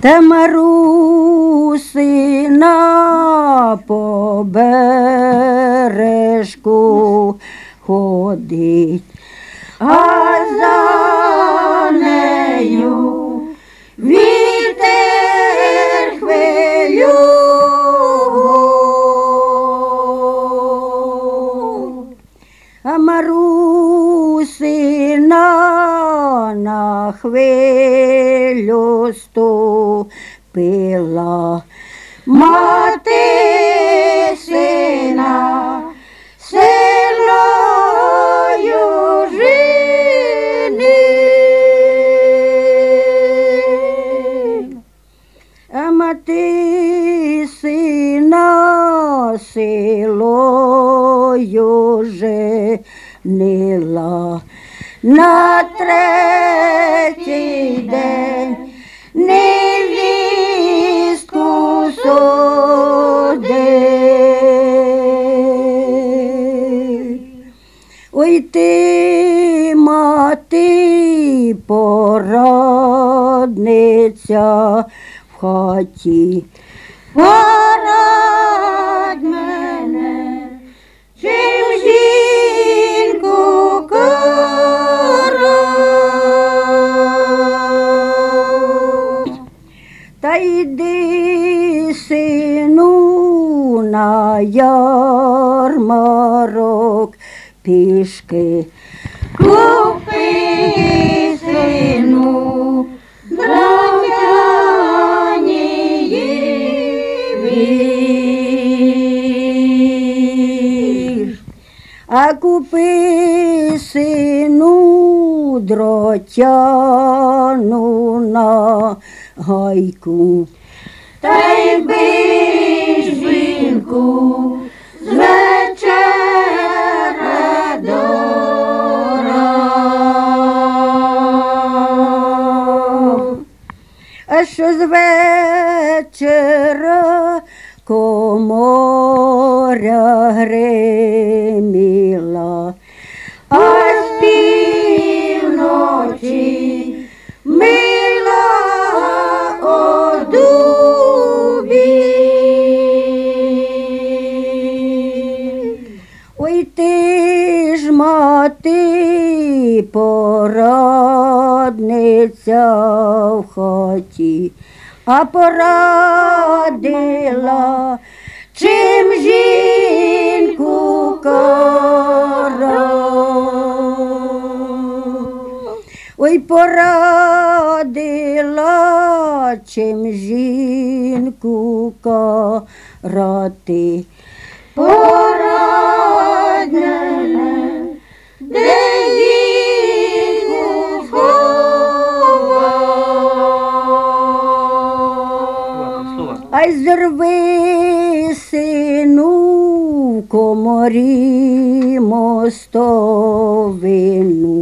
Та Марусина по бережку ходить, а за нею вітер хвилю. А Марусина на хвилю ступила, мати сина сильною женив. А мати сина силою женила, на третій день невістку судив. Ой ти, мати, порадниця в хаті, порадь мене, чим жінку карать. Та йди, сину, на ярмарок пішки, купи, сину, дротяні вір. А купи, сину, дротяну на гайку, та й бий жінку з вечора до ран. А що з вечора коморя гриміла, а з півночі мила о дубі. Ой ти ж, мати, порадниця в хаті, а порадила, чим жінку карать. Ой порадила, чим жінку карати. Порадь мене, де жінку сховать. Ай зрви, сину, в коморі мостовину,